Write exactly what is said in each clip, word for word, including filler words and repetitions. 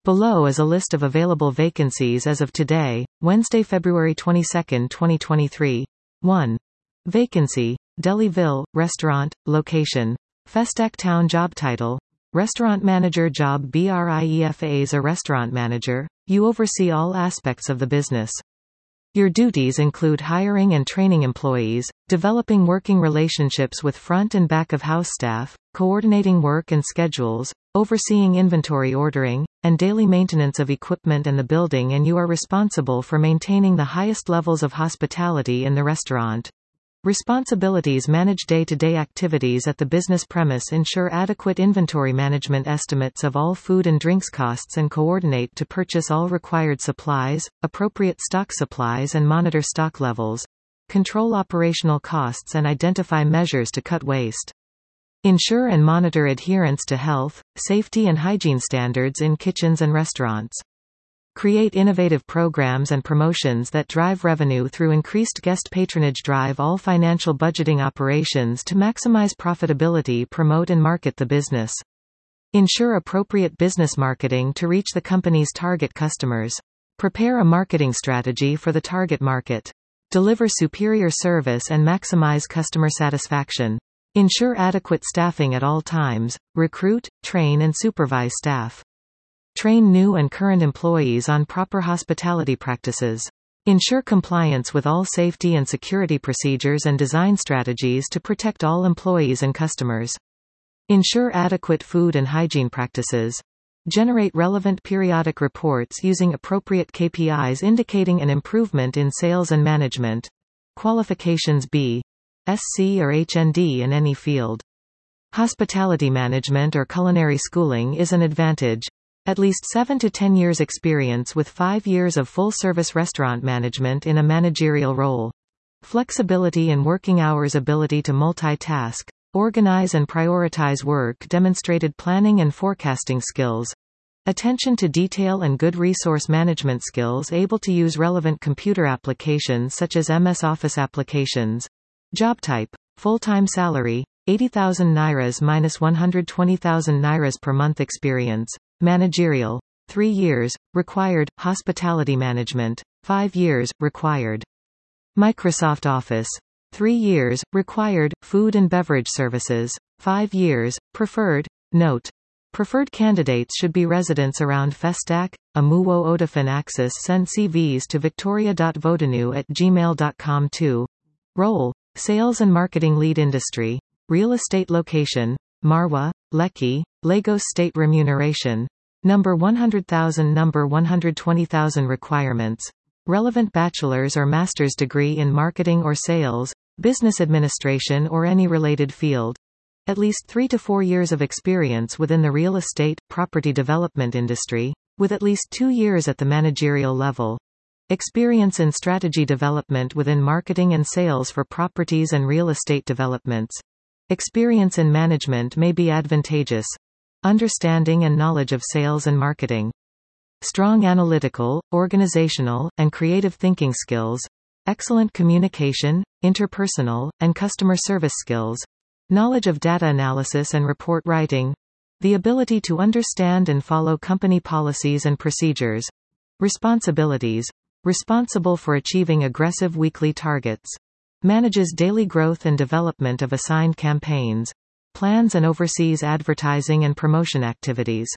Below is a list of available vacancies as of today, Wednesday, February twenty-second, twenty twenty-three. one. Vacancy, Delhiville, Restaurant, Location, Festac Town. Job title, Restaurant Manager. Job brief as a restaurant manager, you oversee all aspects of the business. Your duties include hiring and training employees, developing working relationships with front and back of house staff, coordinating work and schedules, overseeing inventory ordering, and daily maintenance of equipment and the building, and you are responsible for maintaining the highest levels of hospitality in the restaurant. Responsibilities: manage day-to-day activities at the business premise, ensure adequate inventory management, estimates of all food and drinks costs, and coordinate to purchase all required supplies, appropriate stock supplies, and monitor stock levels. Control operational costs and identify measures to cut waste. Ensure and monitor adherence to health, safety and hygiene standards in kitchens and restaurants. Create innovative programs and promotions that drive revenue through increased guest patronage. Drive all financial budgeting operations to maximize profitability. Promote and market the business. Ensure appropriate business marketing to reach the company's target customers. Prepare a marketing strategy for the target market. Deliver superior service and maximize customer satisfaction. Ensure adequate staffing at all times. Recruit, train and supervise staff. Train new and current employees on proper hospitality practices. Ensure compliance with all safety and security procedures and design strategies to protect all employees and customers. Ensure adequate food and hygiene practices. Generate relevant periodic reports using appropriate K P Is indicating an improvement in sales and management. Qualifications: B Sc or H N D in any field. Hospitality management or culinary schooling is an advantage. At least seven to ten years experience with five years of full-service restaurant management in a managerial role. Flexibility in working hours, ability to multitask, organize and prioritize work, demonstrated planning and forecasting skills. Attention to detail and good resource management skills, able to use relevant computer applications such as M S Office applications. Job type, full-time salary, eighty thousand nairas minus one hundred twenty thousand nairas per month. Experience, managerial, three years, required. Hospitality management, five years, required. Microsoft Office, three years, required. Food and beverage services, five years, preferred. Note: preferred candidates should be residents around Festac. Amuwo Odafin Axis. Send C Vs to victoria dot vodanu at gmail dot com. two. Role: Sales and Marketing Lead. Industry: Real estate. Location: Marwa, Lekki, Lagos. State. Remuneration: Number one hundred thousand, Number one hundred twenty thousand. Requirements: relevant bachelor's or master's degree in marketing or sales, business administration or any related field. At least three to four years of experience within the real estate, property development industry, with at least two years at the managerial level. Experience in strategy development within marketing and sales for properties and real estate developments. Experience in management may be advantageous. Understanding and knowledge of sales and marketing. Strong analytical, organizational, and creative thinking skills. Excellent communication, interpersonal, and customer service skills. Knowledge of data analysis and report writing. The ability to understand and follow company policies and procedures. Responsibilities. Responsible for achieving aggressive weekly targets. Manages daily growth and development of assigned campaigns. Plans and oversees advertising and promotion activities.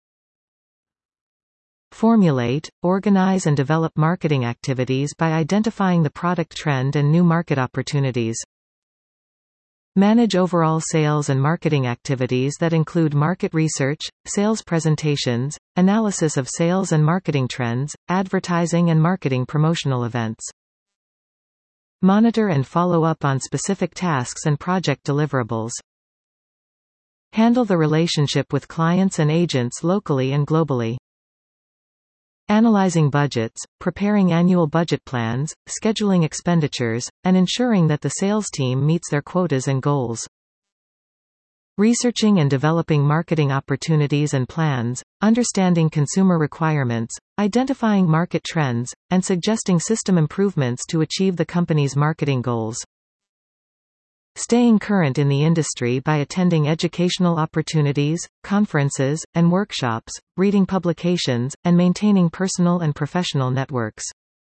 Formulate, organize and develop marketing activities by identifying the product trend and new market opportunities. Manage overall sales and marketing activities that include market research, sales presentations, analysis of sales and marketing trends, advertising and marketing promotional events. Monitor and follow up on specific tasks and project deliverables. Handle the relationship with clients and agents locally and globally. Analyzing budgets, preparing annual budget plans, scheduling expenditures, and ensuring that the sales team meets their quotas and goals. Researching and developing marketing opportunities and plans, understanding consumer requirements, identifying market trends, and suggesting system improvements to achieve the company's marketing goals. Staying current in the industry by attending educational opportunities, conferences, and workshops, reading publications, and maintaining personal and professional networks.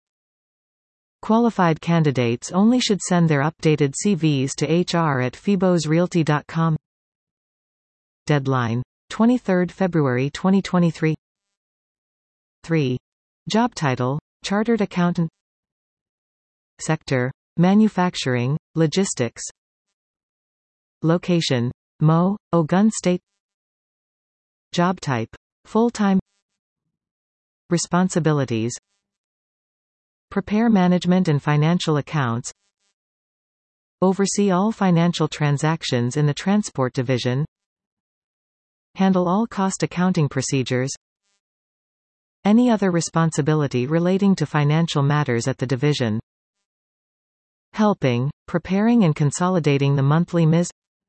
Qualified candidates only should send their updated C Vs to H R at febos realty dot com. Deadline: twenty-third February twenty twenty-three. three. Job title: Chartered Accountant. Sector: Manufacturing, Logistics. Location: Mo, Ogun State. Job type: full-time. Responsibilities: prepare management and financial accounts, oversee all financial transactions in the transport division, handle all cost accounting procedures, any other responsibility relating to financial matters at the division, helping, preparing and consolidating the monthly M I S,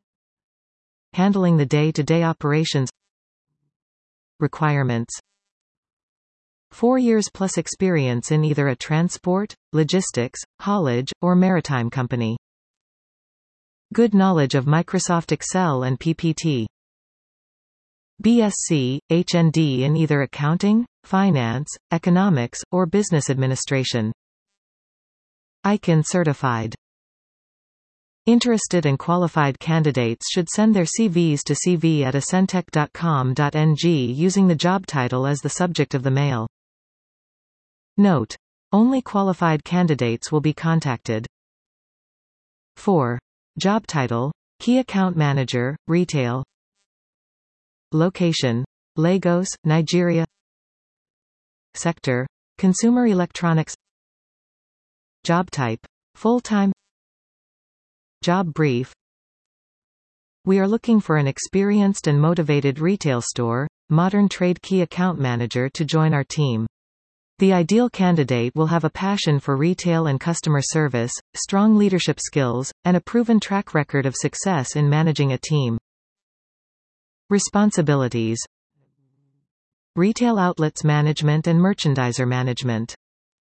handling the day-to-day operations. Requirements: Four years plus experience in either a transport, logistics, haulage, or maritime company. Good knowledge of Microsoft Excel and P P T. B S c, H N D in either accounting, finance, economics, or business administration. I C A N certified. Interested and qualified candidates should send their C Vs to c v at ascentech dot com dot n g using the job title as the subject of the mail. Note: only qualified candidates will be contacted. four. Job title: Key Account Manager, Retail. Location: Lagos, Nigeria. Sector: Consumer electronics. Job type: full-time. Job brief: we are looking for an experienced and motivated retail store, modern trade key account manager to join our team. The ideal candidate will have a passion for retail and customer service, strong leadership skills, and a proven track record of success in managing a team. Responsibilities: retail outlets management and merchandiser management.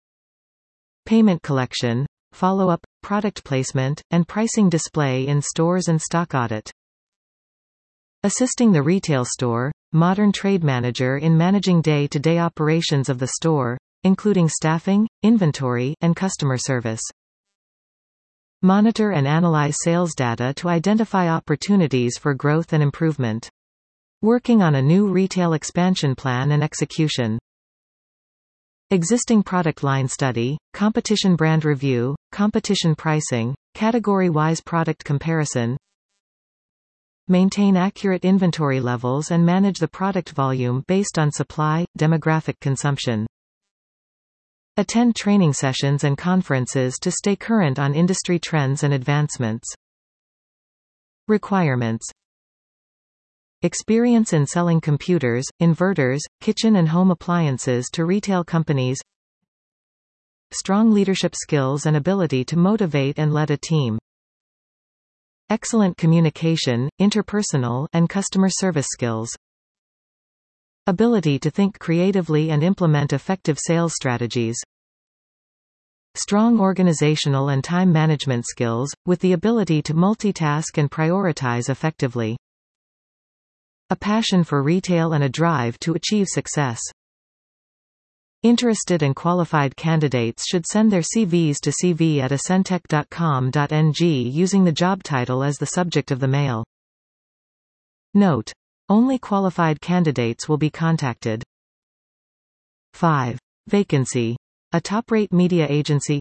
Payment collection, follow-up, product placement, and pricing display in stores and stock audit. Assisting the retail store, modern trade manager in managing day-to-day operations of the store, including staffing, inventory, and customer service. Monitor and analyze sales data to identify opportunities for growth and improvement. Working on a new retail expansion plan and execution. Existing product line study, competition brand review, competition pricing, category-wise product comparison. Maintain accurate inventory levels and manage the product volume based on supply, demographic consumption. Attend training sessions and conferences to stay current on industry trends and advancements. Requirements: experience in selling computers, inverters, kitchen and home appliances to retail companies. Strong leadership skills and ability to motivate and lead a team. Excellent communication, interpersonal, and customer service skills. Ability to think creatively and implement effective sales strategies. Strong organizational and time management skills, with the ability to multitask and prioritize effectively. A passion for retail and a drive to achieve success. Interested and qualified candidates should send their C Vs to c v at ascentech dot com dot n g using the job title as the subject of the mail. Note: only qualified candidates will be contacted. five. Vacancy: a top-rate media agency.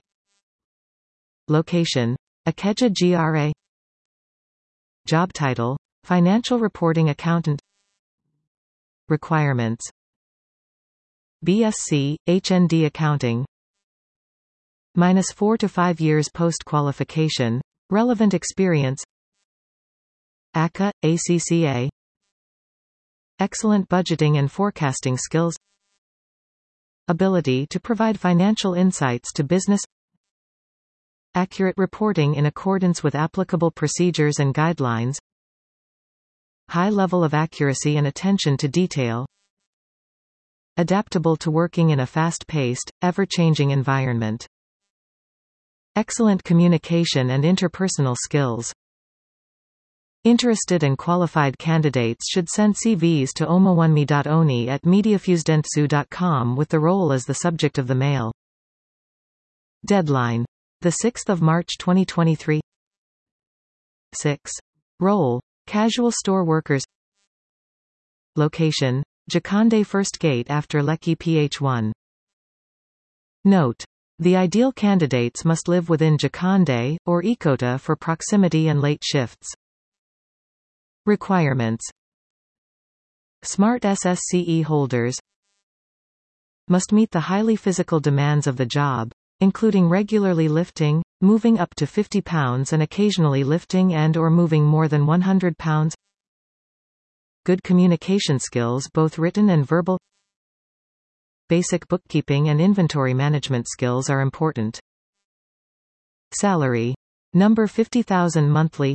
Location: Ikeja G R A. Job title: Financial Reporting Accountant. Requirements: B S c, H N D Accounting. Minus four to five years post-qualification. Relevant experience. A C A, A C C A. Excellent budgeting and forecasting skills. Ability to provide financial insights to business. Accurate reporting in accordance with applicable procedures and guidelines. High level of accuracy and attention to detail. Adaptable to working in a fast-paced, ever-changing environment. Excellent communication and interpersonal skills. Interested and qualified candidates should send C Vs to omowanmi.oni at mediafusdentsu dot com with the role as the subject of the mail. Deadline: the sixth of March twenty twenty-three. six. Role: casual store workers. Location: Jakande First Gate after Lekki P H one. Note: the ideal candidates must live within Jakande, or Ikota for proximity and late shifts. Requirements: Smart S S C E holders must meet the highly physical demands of the job, including regularly lifting, moving up to fifty pounds and occasionally lifting and or moving more than one hundred pounds. Good communication skills, both written and verbal. Basic bookkeeping and inventory management skills are important. Salary: number fifty thousand monthly.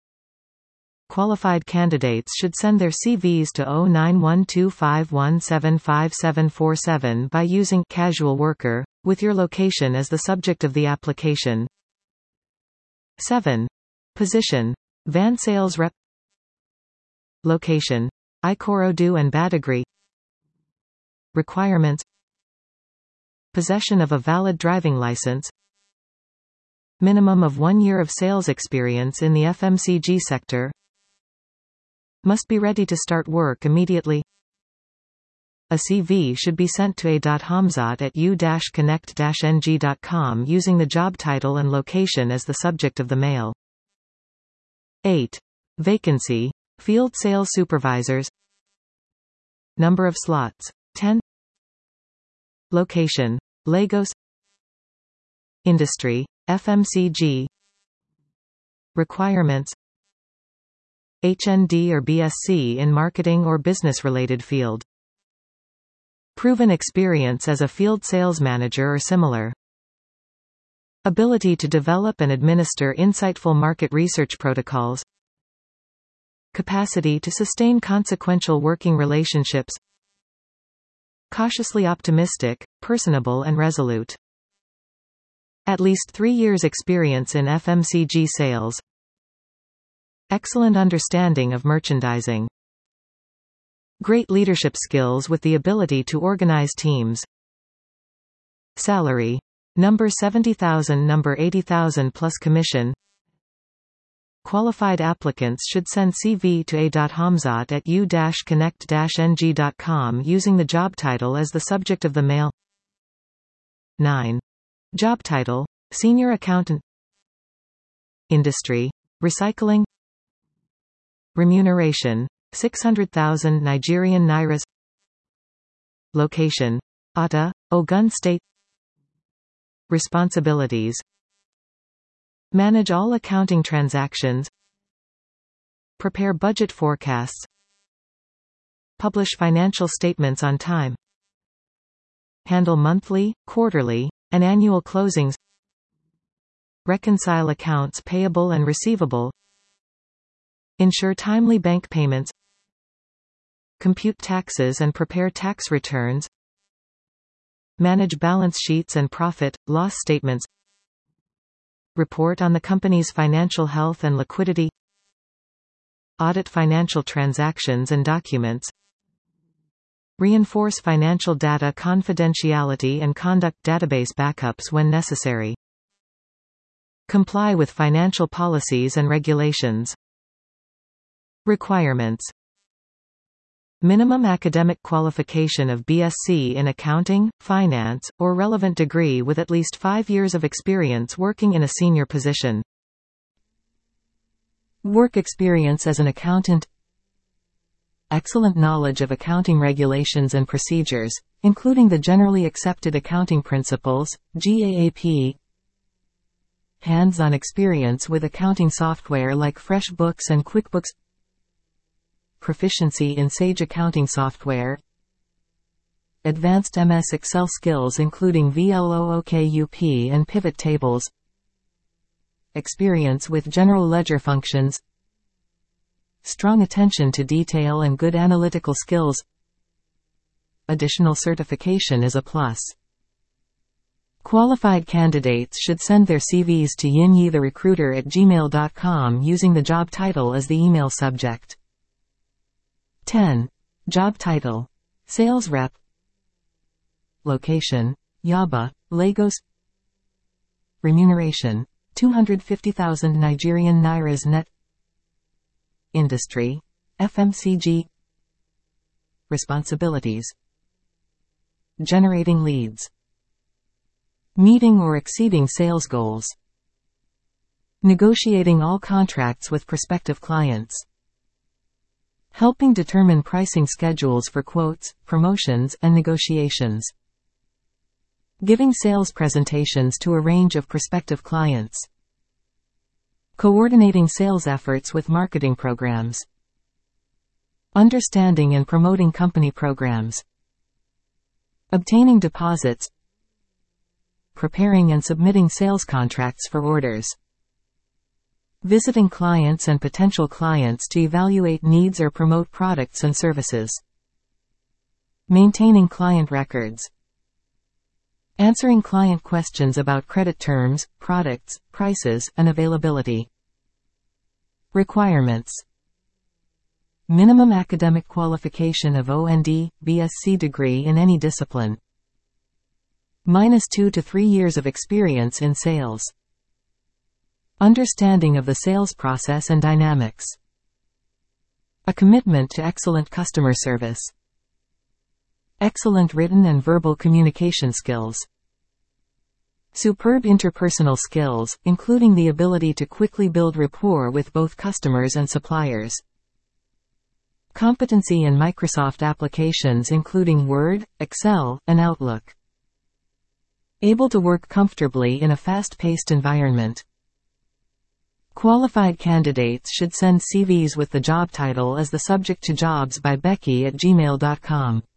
Qualified candidates should send their C Vs to zero nine one two five one seven five seven four seven by using casual worker, with your location as the subject of the application. seven. Position: van sales rep. Location: Ikorodu and Badagry. Requirements: possession of a valid driving license, minimum of one year of sales experience in the F M C G sector, must be ready to start work immediately. A C V should be sent to a.hamzat at u dash connect dash n g dot com using the job title and location as the subject of the mail. eight. Vacancy: field sales supervisors. Number of slots: ten. Location: Lagos. Industry: F M C G. Requirements: H N D or B S c in marketing or business-related field. Proven experience as a field sales manager or similar. Ability to develop and administer insightful market research protocols. Capacity to sustain consequential working relationships. Cautiously optimistic, personable and resolute. At least three years experience in F M C G sales. Excellent understanding of merchandising. Great leadership skills with the ability to organize teams. Salary: number seventy thousand, number eighty thousand plus commission. Qualified applicants should send C V to a.hamzat at u dash connect dash n g dot com using the job title as the subject of the mail. nine. Job title: senior accountant. Industry: recycling. Remuneration: six hundred thousand Nigerian nairas. Location: Ata, Ogun State. Responsibilities: manage all accounting transactions, prepare budget forecasts, publish financial statements on time, handle monthly, quarterly, and annual closings, reconcile accounts payable and receivable, ensure timely bank payments, compute taxes and prepare tax returns, manage balance sheets and profit, loss statements, report on the company's financial health and liquidity, audit financial transactions and documents, reinforce financial data confidentiality and conduct database backups when necessary, comply with financial policies and regulations. Requirements: minimum academic qualification of B S c in accounting, finance, or relevant degree with at least five years of experience working in a senior position. Work experience as an accountant. Excellent knowledge of accounting regulations and procedures, including the Generally Accepted Accounting Principles, G A A P. Hands-on experience with accounting software like FreshBooks and QuickBooks. Proficiency in Sage accounting software. Advanced M S Excel skills including VLOOKUP and pivot tables. Experience with general ledger functions. Strong attention to detail and good analytical skills. Additional certification is a plus. Qualified candidates should send their C Vs to yinyi-the-recruiter at gmail dot com using the job title as the email subject. ten. Job title: Sales Rep. Location: Yaba, Lagos. Remuneration: two hundred fifty thousand Nigerian Nairas net. Industry: F M C G. Responsibilities: generating leads, meeting or exceeding sales goals, negotiating all contracts with prospective clients, helping determine pricing schedules for quotes, promotions, and negotiations, giving sales presentations to a range of prospective clients, coordinating sales efforts with marketing programs, understanding and promoting company programs, obtaining deposits, preparing and submitting sales contracts for orders, visiting clients and potential clients to evaluate needs or promote products and services, maintaining client records, answering client questions about credit terms, products, prices, and availability. Requirements: minimum academic qualification of O N D, B S c degree in any discipline. Minus two to three years of experience in sales. Understanding of the sales process and dynamics. A commitment to excellent customer service. Excellent written and verbal communication skills. Superb interpersonal skills, including the ability to quickly build rapport with both customers and suppliers. Competency in Microsoft applications including Word, Excel, and Outlook. Able to work comfortably in a fast-paced environment. Qualified candidates should send C Vs with the job title as the subject to jobs by Becky at gmail dot com.